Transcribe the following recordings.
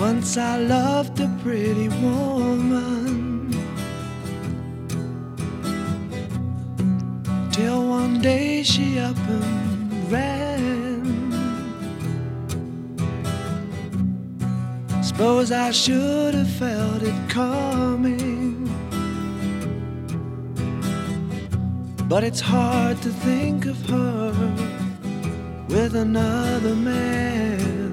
Once I loved a pretty woman, till one day she up and ran. Suppose I should have felt it coming, but it's hard to think of her with another man.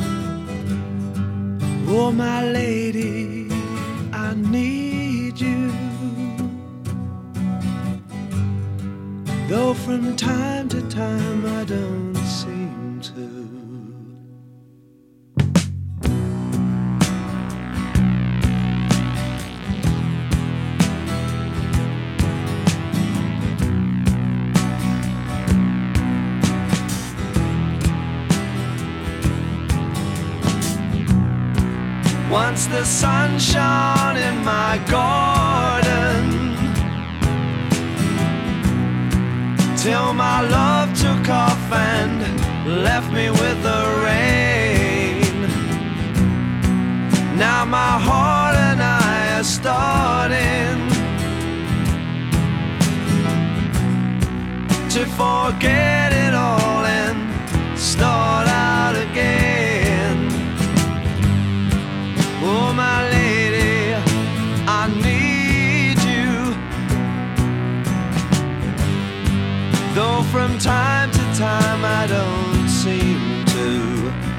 Oh, my lady, I need you, though from time to time I don't seem to. Once the sun shone in my garden, till my love took off and left me with the rain. Now my heart and I are starting to forget it all and start out again. Oh, my lady, I need you, though from time to time I don't seem to.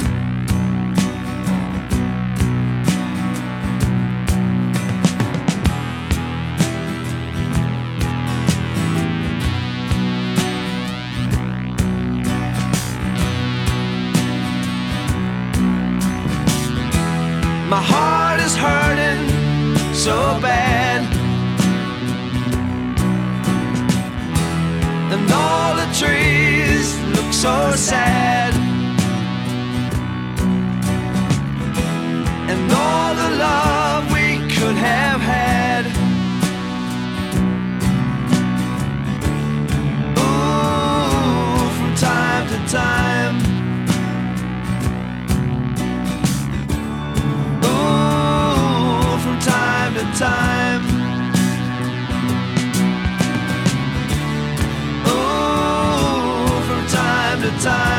My heart is hurting so bad, and all the trees look so sad, and all the love we could have had. Ooh, from time to time, time. Oh, from time to time.